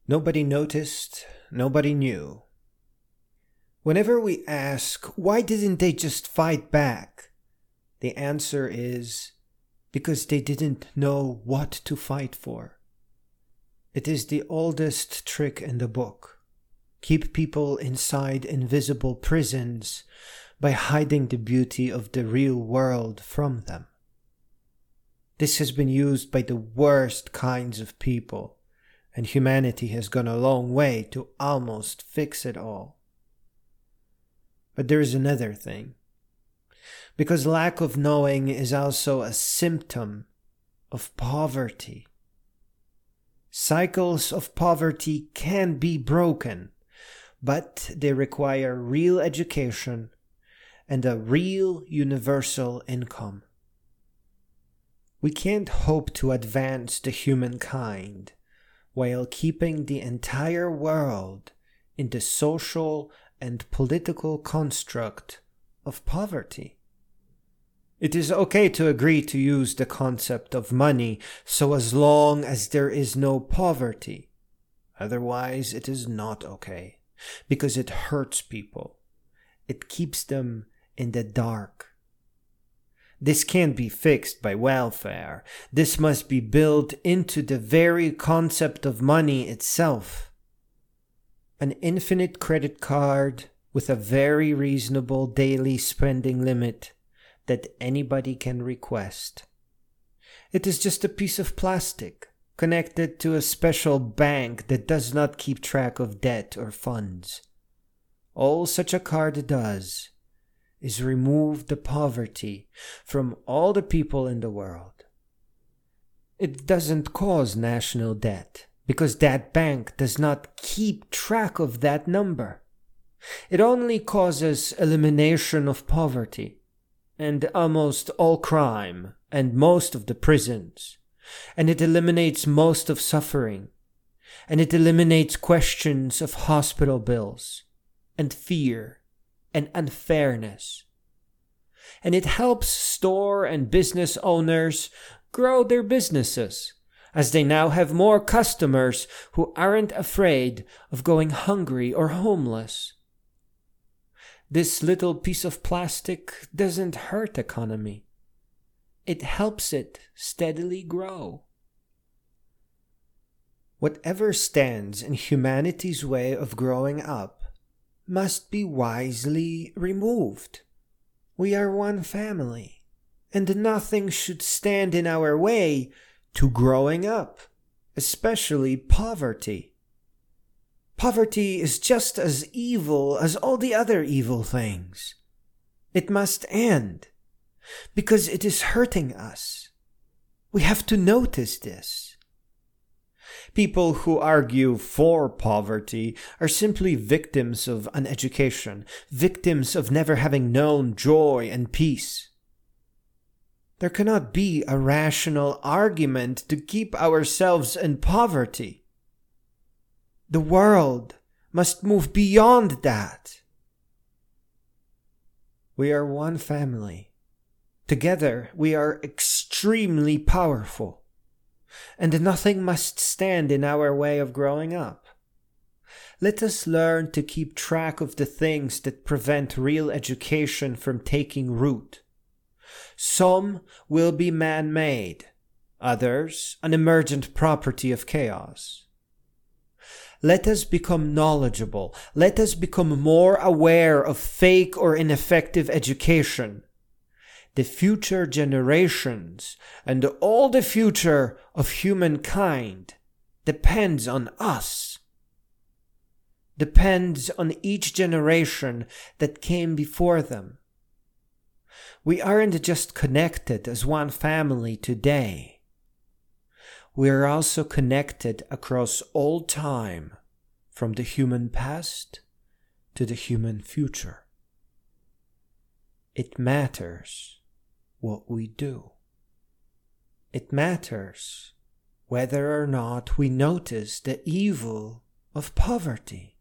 Nobody noticed, nobody knew. Whenever we ask, why didn't they just fight back? The answer is, because they didn't know what to fight for. It is the oldest trick in the book. Keep people inside invisible prisons by hiding the beauty of the real world from them. This has been used by the worst kinds of people, and humanity has gone a long way to almost fix it all. But there is another thing. Because lack of knowing is also a symptom of poverty. Cycles of poverty can be broken, but they require real education and a real universal income. We can't hope to advance the humankind while keeping the entire world in the social and political construct of poverty. It is okay to agree to use the concept of money so as long as there is no poverty. Otherwise, it is not okay, because it hurts people. It keeps them in the dark. This can't be fixed by welfare. This must be built into the very concept of money itself. An infinite credit card with a very reasonable daily spending limit that anybody can request. It is just a piece of plastic connected to a special bank that does not keep track of debt or funds. All such a card does is remove the poverty from all the people in the world. It doesn't cause national debt because that bank does not keep track of that number. It only causes elimination of poverty and almost all crime and most of the prisons, and it eliminates most of suffering, and it eliminates questions of hospital bills and fear and unfairness. And it helps store and business owners grow their businesses, as they now have more customers who aren't afraid of going hungry or homeless. This little piece of plastic doesn't hurt economy. It helps it steadily grow. Whatever stands in humanity's way of growing up must be wisely removed. We are one family, and nothing should stand in our way to growing up, especially poverty. Poverty is just as evil as all the other evil things. It must end, because it is hurting us. We have to notice this. People who argue for poverty are simply victims of uneducation, victims of never having known joy and peace. There cannot be a rational argument to keep ourselves in poverty. The world must move beyond that. We are one family. Together we are extremely powerful. And nothing must stand in our way of growing up. Let us learn to keep track of the things that prevent real education from taking root. Some will be man-made, others an emergent property of chaos. Let us become knowledgeable. Let us become more aware of fake or ineffective education. The future generations and all the future of humankind depends on us. Depends on each generation that came before them. We aren't just connected as one family today. We are also connected across all time, from the human past to the human future. It matters what we do. It matters whether or not we notice the evil of poverty.